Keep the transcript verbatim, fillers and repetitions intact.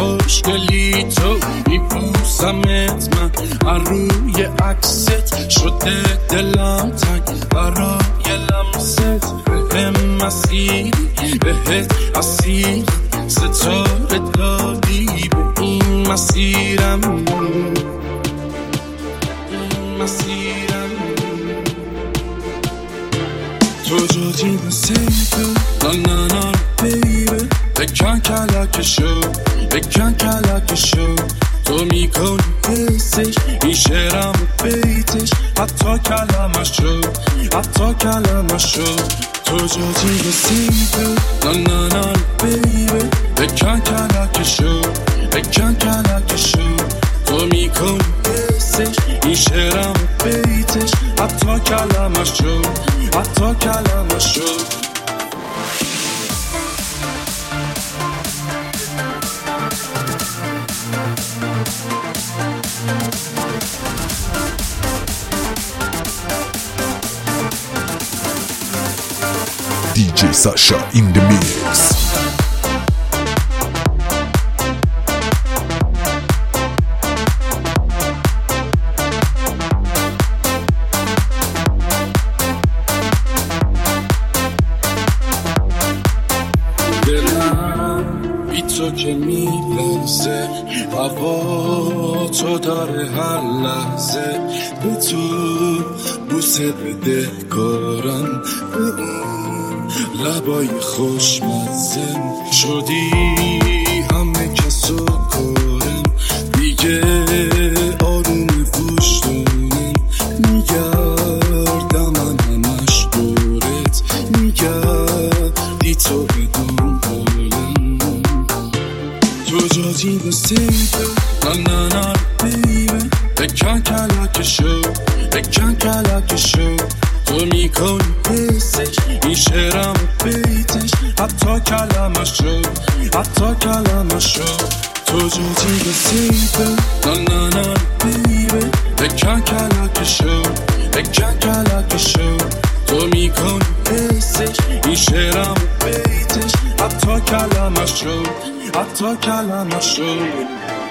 خوشگلی تو میبوسمت من روی عکست شده دلم تنگ برای لمست بهم مسیری بهت اسیر ستاره دادی به این مسیرم این مسیرم تو جاجی بسیده نا نا نا بیبه بکن کلکشو بکن کلکشو تو میکنی حسش این شعرم و بیتش حتی کلمشو حتی کلمشو تو جاجی بسیده نا نا نا بیبه بکن کلکشو بکن کلکشو تو میکنی حسش این شعرم و بیتش حتی کلمشو حتی کلمشو دی جی Sasha in the mix. دلم بی تو که میلرزه هوا تو داره هر لحظه به تو بوسه بده کارم به اون لبای خوشمزه شدی همه کسو کارم دیگه آروم گوش دارم میگردم من همش دورت میگردی تو بدون حالم تو جاجی بسیده نا نا نا بیبه بکن کلکشو بکن کلکشو تو میکنی حسش این شعرم و بیتش حتی کلمشو حتی کلمشو تو جاجی بسیده نا نا نا بیبه بکن کلکشو بکن کلکشو تو میکنی حسش این شعرم و بیتش حتی کلمشو حتی کلمشو